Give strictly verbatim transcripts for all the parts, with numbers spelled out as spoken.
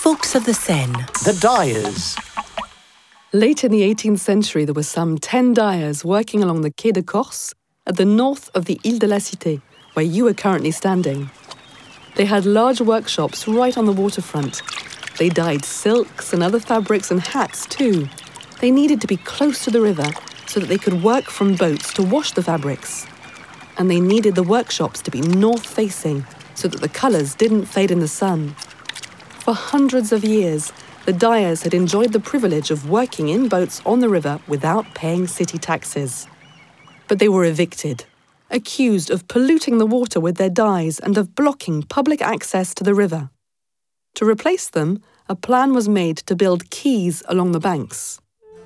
Folks of the Seine. The dyers. Late in the eighteenth century, there were some ten dyers working along the Quai de Corse at the north of the Ile de la Cité, where you are currently standing. They had large workshops right on the waterfront. They dyed silks and other fabrics and hats too. They needed to be close to the river so that they could work from boats to wash the fabrics. And they needed the workshops to be north-facing so that the colours didn't fade in the sun. For hundreds of years, the dyers had enjoyed the privilege of working in boats on the river without paying city taxes. But they were evicted, accused of polluting the water with their dyes and of blocking public access to the river. To replace them, a plan was made to build quays along the banks.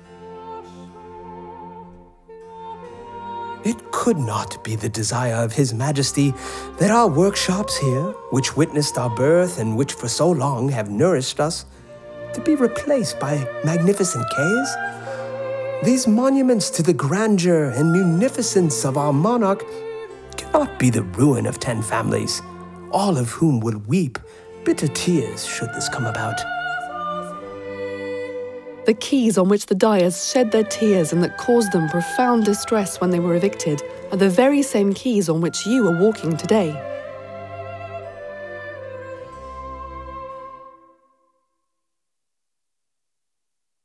It could not be the desire of His Majesty that our workshops here, which witnessed our birth and which for so long have nourished us, to be replaced by magnificent quays. These monuments to the grandeur and munificence of our monarch cannot be the ruin of ten families, all of whom would weep bitter tears should this come about. The quays on which the dyers shed their tears and that caused them profound distress when they were evicted are the very same quays on which you are walking today.